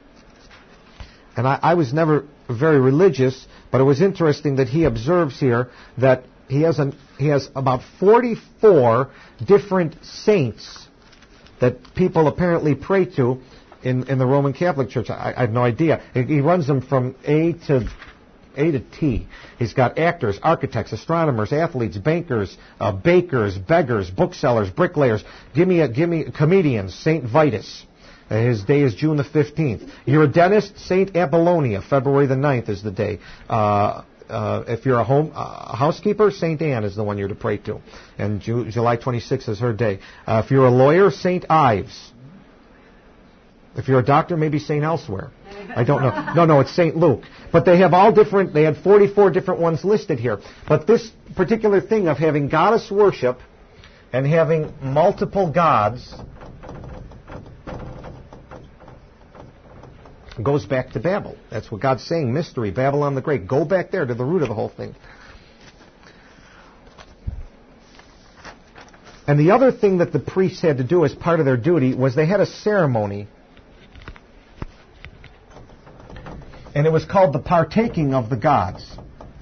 and I, I was never very religious, but it was interesting that he observes here that he has an, he has about forty-four different saints that people apparently pray to in, in the Roman Catholic Church. I, I have no idea. He, he runs them from A to A to T. He's got actors, architects, astronomers, athletes, bankers, uh, bakers, beggars, booksellers, bricklayers. Give me a, give me comedians, Saint Vitus. Uh, his day is June the fifteenth. You're a dentist, Saint Apollonia. February the ninth is the day. Uh, uh, if you're a home uh, housekeeper, Saint Anne is the one you're to pray to. And Ju- July twenty-sixth is her day. Uh, if you're a lawyer, Saint Ives. If you're a doctor, maybe Saint Elsewhere. I don't know. No, no, it's Saint Luke. But they have all different, they had forty-four different ones listed here. But this particular thing of having goddess worship and having multiple gods goes back to Babel. That's what God's saying, mystery, Babylon the Great. Go back there to the root of the whole thing. And the other thing that the priests had to do as part of their duty was they had a ceremony. And it was called the partaking of the gods.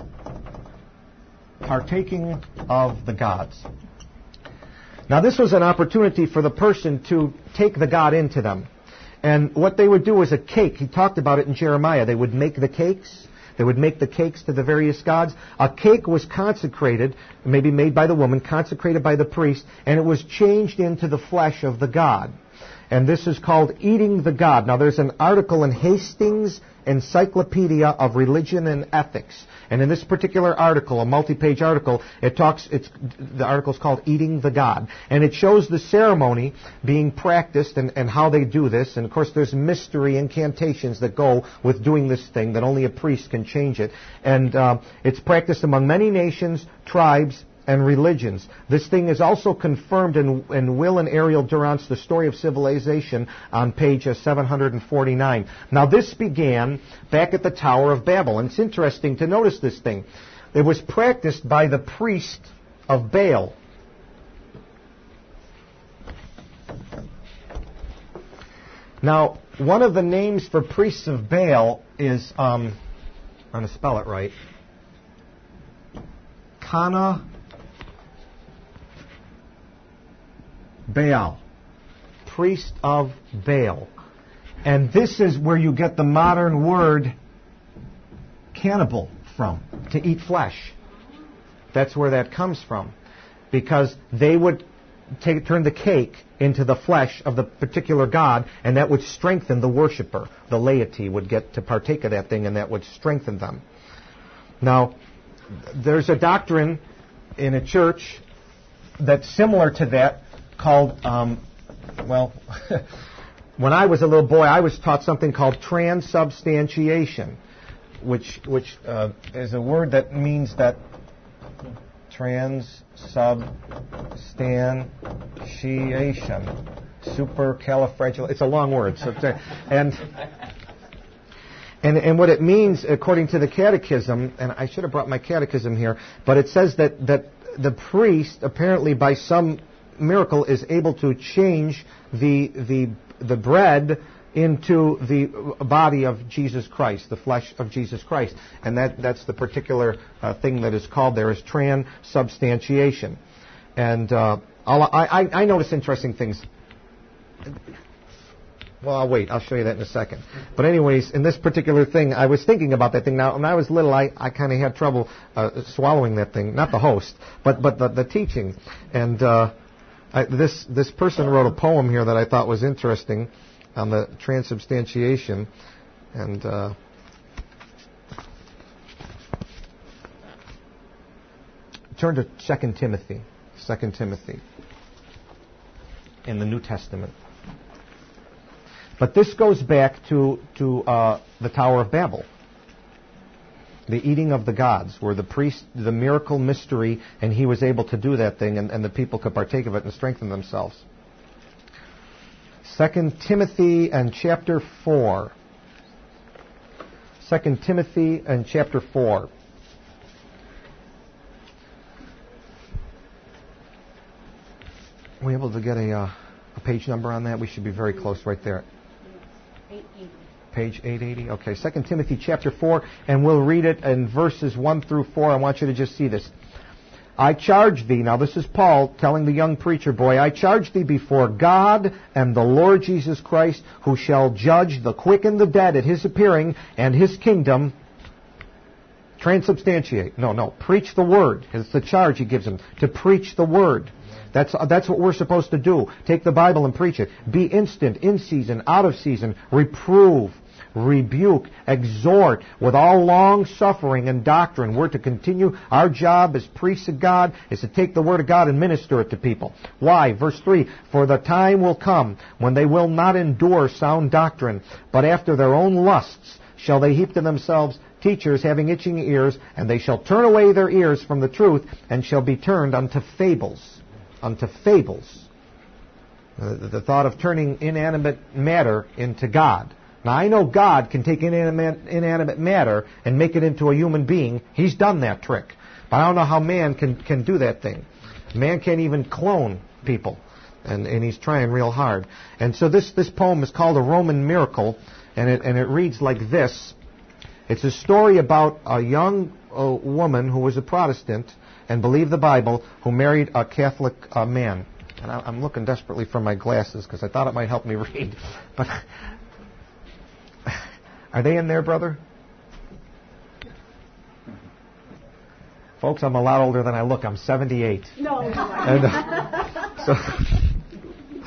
Partaking of the gods. Now this was an opportunity for the person to take the god into them. And what they would do was a cake. He talked about it in Jeremiah. They would make the cakes. They would make the cakes to the various gods. A cake was consecrated, maybe made by the woman, consecrated by the priest, and it was changed into the flesh of the god. And this is called eating the god. Now there's an article in Hastings Encyclopedia of Religion and Ethics. And in this particular article, a multi-page article, it talks, it's, the article is called Eating the God. And it shows the ceremony being practiced and, and how they do this. And of course there's mystery incantations that go with doing this thing that only a priest can change it. And uh, it's practiced among many nations, tribes, and religions. This thing is also confirmed in, in Will and Ariel Durant's The Story of Civilization on page uh, seven hundred forty-nine. Now this began back at the Tower of Babel, and it's interesting to notice this thing. It was practiced by the priest of Baal. Now, one of the names for priests of Baal is, um, I'm going to spell it right, Kana Baal, priest of Baal. And this is where you get the modern word cannibal from, to eat flesh. That's where that comes from. Because they would take, turn the cake into the flesh of the particular god, and that would strengthen the worshiper. The laity would get to partake of that thing, and that would strengthen them. Now, there's a doctrine in a church that's similar to that, called, um, well, when I was a little boy, I was taught something called transubstantiation, which which uh, is a word that means that transubstantiation, supercalifragilistic. It's a long word, so and and and what it means, according to the Catechism, and I should have brought my Catechism here, but it says that that the priest, apparently by some miracle is able to change the the the bread into the body of Jesus Christ, the flesh of Jesus Christ. And that, that's the particular uh, thing that is called there is transubstantiation. And uh, I'll, I, I notice interesting things. Well, I'll wait. I'll show you that in a second. But anyways, in this particular thing, I was thinking about that thing. Now, when I was little, I, I kind of had trouble uh, swallowing that thing. Not the host, but but the, the teaching. And uh, I, this this person wrote a poem here that I thought was interesting on the transubstantiation. And uh, turn to Second Timothy. Second Timothy in the New Testament. But this goes back to to uh, the Tower of Babel, the eating of the gods, where the priest, the miracle mystery, and he was able to do that thing, and, and the people could partake of it and strengthen themselves. Second Timothy and chapter four. Second Timothy and chapter four. Are we able to get a, uh, a page number on that? We should be very close right there. eight eighty. Page eight eighty. Okay, Second Timothy chapter four, and we'll read it in verses one through four. I want you to just see this. I charge thee, now this is Paul telling the young preacher boy, I charge thee before God and the Lord Jesus Christ, who shall judge the quick and the dead at his appearing and his kingdom. Transubstantiate. No, no. Preach the word. It's the charge he gives him, to preach the word. That's, uh, that's what we're supposed to do. Take the Bible and preach it. Be instant, in season, out of season. Reprove, rebuke, exhort with all long suffering and doctrine. We're to continue. Our job as priests of God is to take the word of God and minister it to people. Why? Verse three, for the time will come when they will not endure sound doctrine, but after their own lusts shall they heap to themselves teachers having itching ears, and they shall turn away their ears from the truth, and shall be turned unto fables. Unto fables. Uh, the thought of turning inanimate matter into God. Now, I know God can take inanimate, inanimate matter and make it into a human being. He's done that trick. But I don't know how man can, can do that thing. Man can't even clone people. And, and he's trying real hard. And so this, this poem is called A Roman Miracle, and it, and it reads like this. It's a story about a young uh, woman who was a Protestant and believed the Bible, who married a Catholic uh, man. And I, I'm looking desperately for my glasses because I thought it might help me read. But are they in there, brother? Folks, I'm a lot older than I look. I'm seventy-eight. No. And, uh, so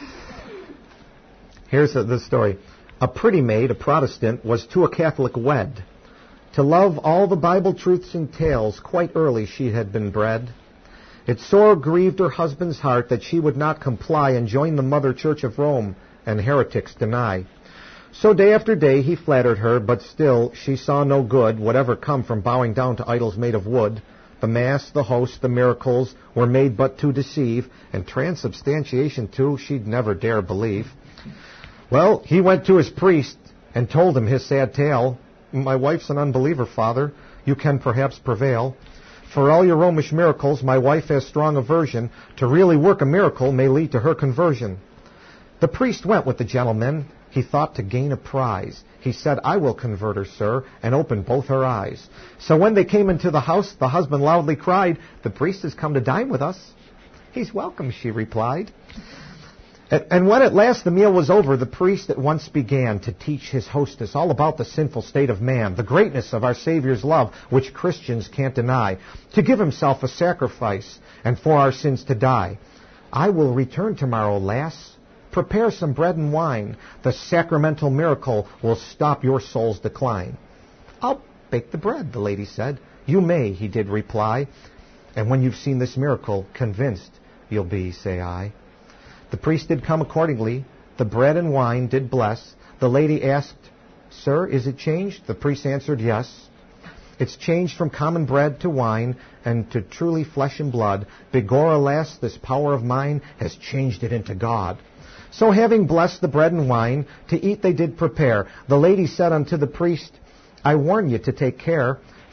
here's the, the story. A pretty maid, a Protestant, was to a Catholic wed. To love all the Bible truths and tales, quite early she had been bred. It sore grieved her husband's heart that she would not comply and join the Mother Church of Rome and heretics deny. So day after day he flattered her, but still she saw no good, whatever come from bowing down to idols made of wood. The Mass, the host, the miracles were made but to deceive, and transubstantiation too she'd never dare believe. Well, he went to his priest and told him his sad tale. My wife's an unbeliever, Father. You can perhaps prevail. For all your Romish miracles, my wife has strong aversion. To really work a miracle may lead to her conversion. The priest went with the gentleman. He thought to gain a prize. He said, I will convert her, sir, and open both her eyes. So when they came into the house, the husband loudly cried, the priest has come to dine with us. He's welcome, she replied. And when at last the meal was over, the priest at once began to teach his hostess all about the sinful state of man, the greatness of our Savior's love, which Christians can't deny, to give himself a sacrifice and for our sins to die. I will return tomorrow, lass. Prepare some bread and wine. The sacramental miracle will stop your soul's decline. I'll bake the bread, the lady said. You may, he did reply. And when you've seen this miracle, convinced you'll be, say I. The priest did come accordingly. The bread and wine did bless. The lady asked, Sir, is it changed? The priest answered, Yes. It's changed from common bread to wine and to truly flesh and blood. Begorra, lass, this power of mine has changed it into God. So having blessed the bread and wine, to eat they did prepare. The lady said unto the priest, I warn you to take care,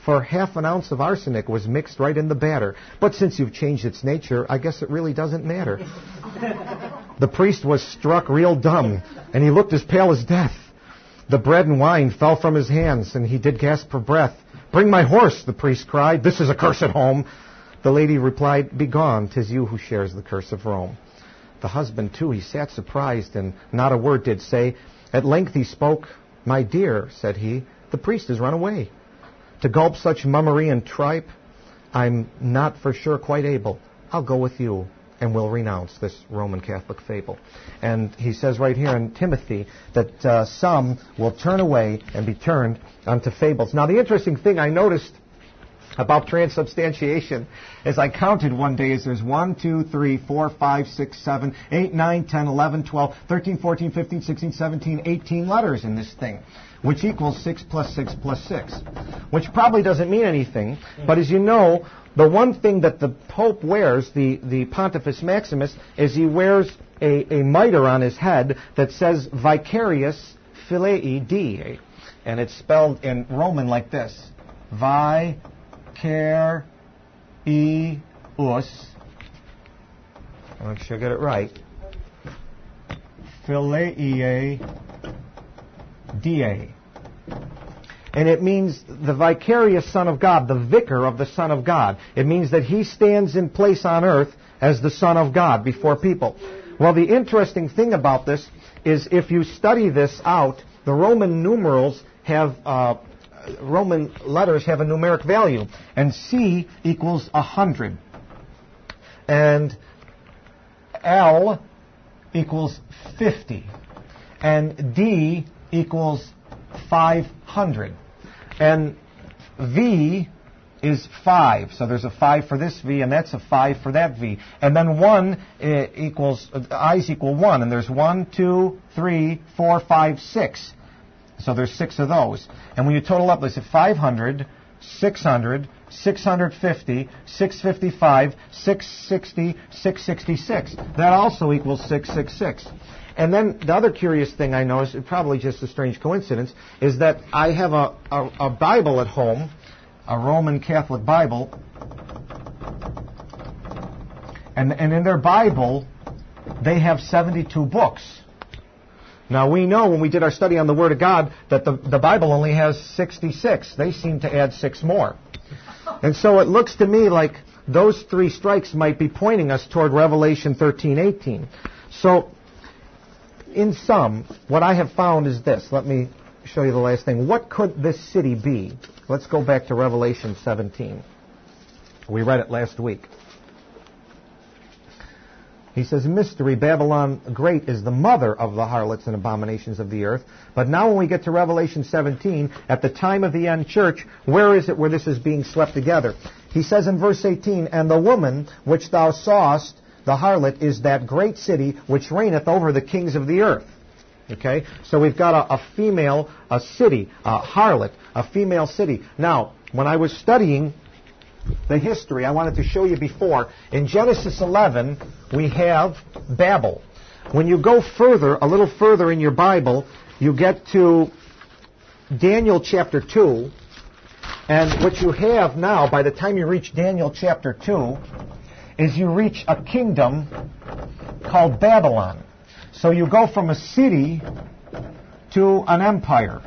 for half an ounce of arsenic was mixed right in the batter. But since you've changed its nature, I guess it really doesn't matter. The priest was struck real dumb, and he looked as pale as death. The bread and wine fell from his hands, and he did gasp for breath. "Bring my horse," the priest cried. "This is a cursed home." The lady replied, "Begone, 'tis you who shares the curse of Rome." The husband, too, he sat surprised, and not a word did say. At length he spoke. "My dear," said he, "the priest has run away. To gulp such mummery and tripe, I'm not for sure quite able. I'll go with you, and we'll renounce this Roman Catholic fable." And he says right here in Timothy that uh, some will turn away and be turned unto fables. Now, the interesting thing I noticed about transubstantiation is I counted one day is there's one, two, three, four, five, six, seven, eight, nine, ten, eleven, twelve, thirteen, fourteen, fifteen, sixteen, seventeen, eighteen letters in this thing, which equals six plus six plus six, which probably doesn't mean anything. But as you know, the one thing that the Pope wears, the, the Pontifex Maximus, is he wears a, a mitre on his head that says Vicarius Filii Dei. And it's spelled in Roman like this. Vicarius I'll make sure I get it right. Filii Dei. And it means the vicarious Son of God, the vicar of the Son of God. It means that he stands in place on earth as the Son of God before people. Well, the interesting thing about this is if you study this out, the Roman numerals have, uh, Roman letters have a numeric value. And C equals one hundred. And L equals fifty. And D equals five hundred. And V is five. So there's a five for this V, and that's a five for that V. And then one uh, equals, uh, I's equal one. And there's one, two, three, four, five, six. So there's six of those. And when you total up, there's five hundred, six hundred, six hundred fifty, six fifty-five, six sixty, six sixty-six. That also equals six six six. And then the other curious thing I noticed, probably just a strange coincidence, is that I have a, a, a Bible at home, a Roman Catholic Bible, and, and in their Bible, they have seventy-two books. Now, we know when we did our study on the Word of God that the, the Bible only has sixty-six. They seem to add six more. And so it looks to me like those three strikes might be pointing us toward Revelation thirteen eighteen. So, in sum, what I have found is this. Let me show you the last thing. What could this city be? Let's go back to Revelation seventeen. We read it last week. He says, "Mystery, Babylon great is the mother of the harlots and abominations of the earth." But now when we get to Revelation seventeen, at the time of the end church, where is it where this is being swept together? He says in verse eighteen, "And the woman which thou sawest, the harlot, is that great city which reigneth over the kings of the earth." Okay? So we've got a, a female, a city, a harlot, a female city. Now, when I was studying the history, I wanted to show you before. In Genesis eleven, we have Babel. When you go further, a little further in your Bible, you get to Daniel chapter two. And what you have now, by the time you reach Daniel chapter two, is you reach a kingdom called Babylon. So you go from a city to an empire.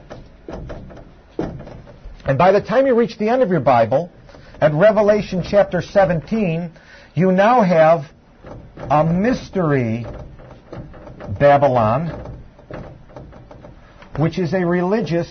And by the time you reach the end of your Bible, at Revelation chapter seventeen, you now have a mystery Babylon, which is a religious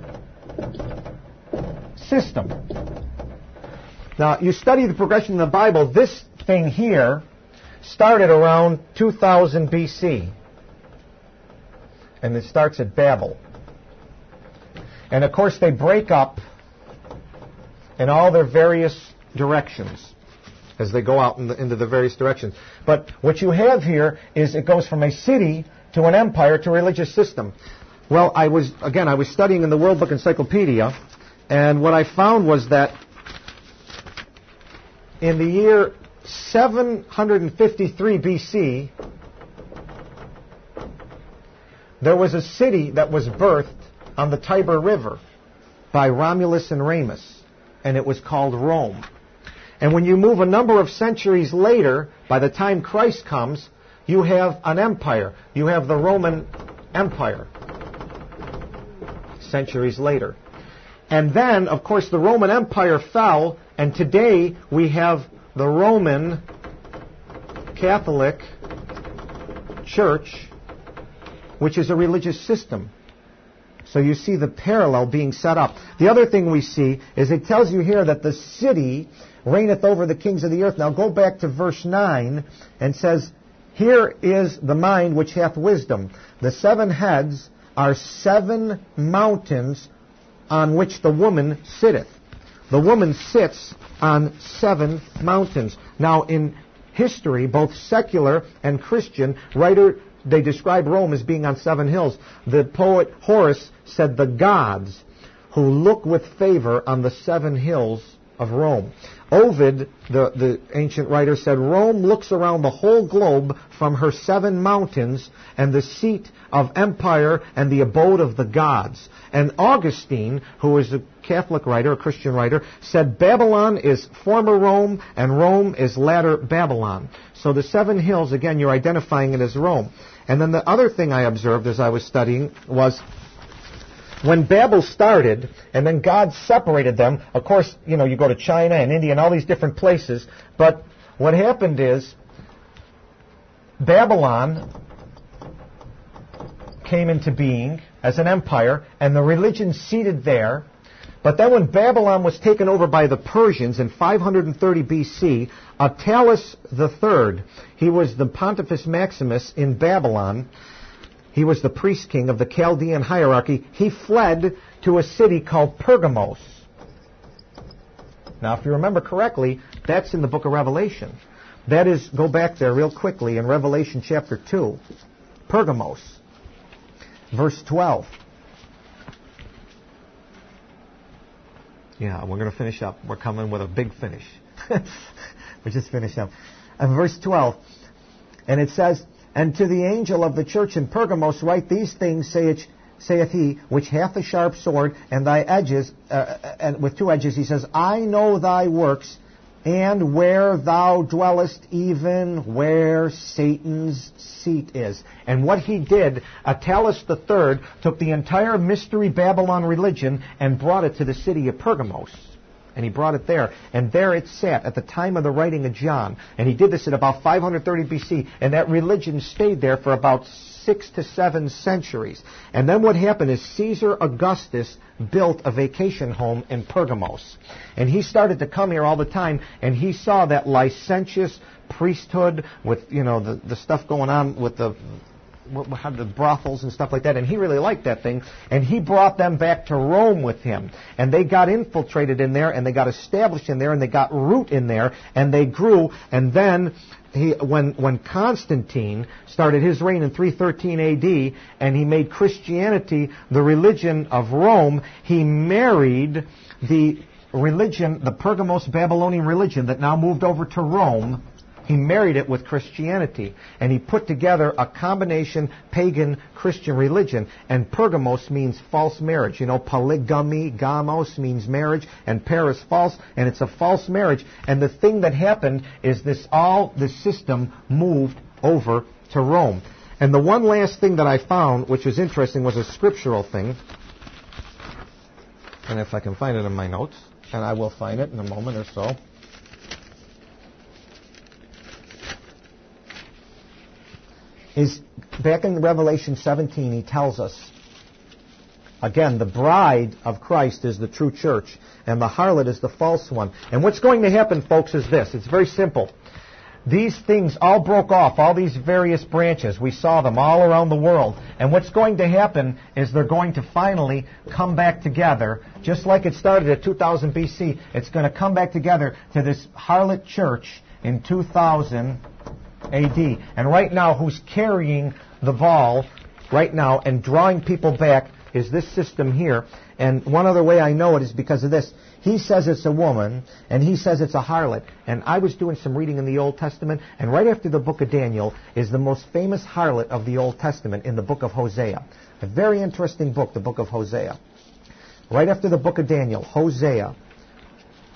system. Now, you study the progression in the Bible, this thing here started around two thousand B C. And it starts at Babel. And of course, they break up in all their various directions as they go out in the, into the various directions. But what you have here is it goes from a city to an empire to a religious system. Well, I was, again, I was studying in the World Book Encyclopedia, and what I found was that in the year seven hundred fifty-three B C, there was a city that was birthed on the Tiber River by Romulus and Remus. and it was called Rome. And when you move a number of centuries later, by the time Christ comes, you have an empire. You have the Roman Empire. Centuries later. And then, of course, the Roman Empire fell, and today we have the Roman Catholic Church, which is a religious system. So you see the parallel being set up. The other thing we see is it tells you here that the city reigneth over the kings of the earth. Now go back to verse nine and says, here is the mind which hath wisdom. The seven heads are seven mountains on which the woman sitteth. The woman sits on seven mountains. Now in history, both secular and Christian, writer, they describe Rome as being on seven hills. The poet Horace said the gods who look with favor on the seven hills of Rome. Ovid, the, the ancient writer, said Rome looks around the whole globe from her seven mountains and the seat of empire and the abode of the gods. And Augustine, who is a Catholic writer, a Christian writer, said Babylon is former Rome and Rome is latter Babylon. So the seven hills, again, you're identifying it as Rome. And then the other thing I observed as I was studying was when Babel started, and then God separated them. Of course, you know, you go to China and India and all these different places. But what happened is Babylon came into being as an empire, and the religion seated there. But then when Babylon was taken over by the Persians in five hundred thirty B C, Attalus the third, he was the Pontifex Maximus in Babylon. He was the priest king of the Chaldean hierarchy. He fled to a city called Pergamos. Now, if you remember correctly, that's in the book of Revelation. That is, go back there real quickly in Revelation chapter two. Pergamos, verse twelve. Yeah, we're going to finish up. We're coming with a big finish. We just finished up. And verse twelve. And it says, and to the angel of the church in Pergamos write these things, saith, saith he, which hath a sharp sword, and thy edges, uh, and with two edges, he says, I know thy works, and where thou dwellest, even where Satan's seat is. And what he did, Attalus the third took the entire Mystery Babylon religion and brought it to the city of Pergamos. And he brought it there. And there it sat at the time of the writing of John. And he did this at about five hundred thirty B C. And that religion stayed there for about six to seven centuries. And then what happened is Caesar Augustus built a vacation home in Pergamos. And he started to come here all the time. And he saw that licentious priesthood with, you know, the, the stuff going on with the... had the brothels and stuff like that, and he really liked that thing, and he brought them back to Rome with him, and they got infiltrated in there, and they got established in there, and they got root in there, and they grew, and then he, when when Constantine started his reign in three thirteen A D, and he made Christianity the religion of Rome, he married the religion, the Pergamos Babylonian religion that now moved over to Rome. He married it with Christianity, and he put together a combination pagan Christian religion. And Pergamos means false marriage. You know, polygamy, gamos means marriage, and Paris false, and it's a false marriage. And the thing that happened is this all the system moved over to Rome. And the one last thing that I found, which was interesting, was a scriptural thing. And if I can find it in my notes, and I will find it in a moment or so. Is back in Revelation seventeen, he tells us, again, the bride of Christ is the true church, and the harlot is the false one. And what's going to happen, folks, is this. It's very simple. These things all broke off, all these various branches. We saw them all around the world. And what's going to happen is they're going to finally come back together, just like it started at two thousand B C. It's going to come back together to this harlot church in two thousand A D. And right now, who's carrying the ball right now and drawing people back is this system here. And one other way I know it is because of this. He says it's a woman, and he says it's a harlot. And I was doing some reading in the Old Testament, and right after the book of Daniel is the most famous harlot of the Old Testament in the book of Hosea. A very interesting book, the book of Hosea. Right after the book of Daniel, Hosea.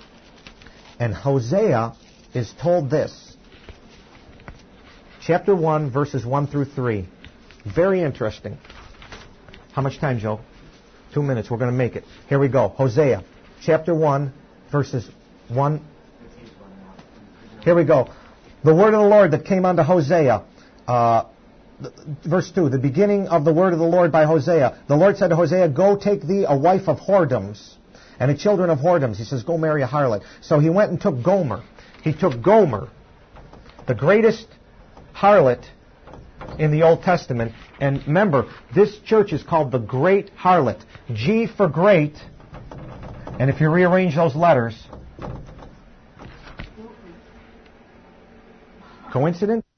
And Hosea is told this. Chapter one, verses one through three. Very interesting. How much time, Joe? Two minutes. We're going to make it. Here we go. Hosea, chapter one, verses one. Here we go. The word of the Lord that came unto Hosea. Uh, verse two. The beginning of the word of the Lord by Hosea. The Lord said to Hosea, go take thee a wife of whoredoms, and the children of whoredoms. He says, go marry a harlot. So he went and took Gomer. He took Gomer, the greatest harlot in the Old Testament. And remember, this church is called the Great Harlot. G for great. And if you rearrange those letters, coincidence?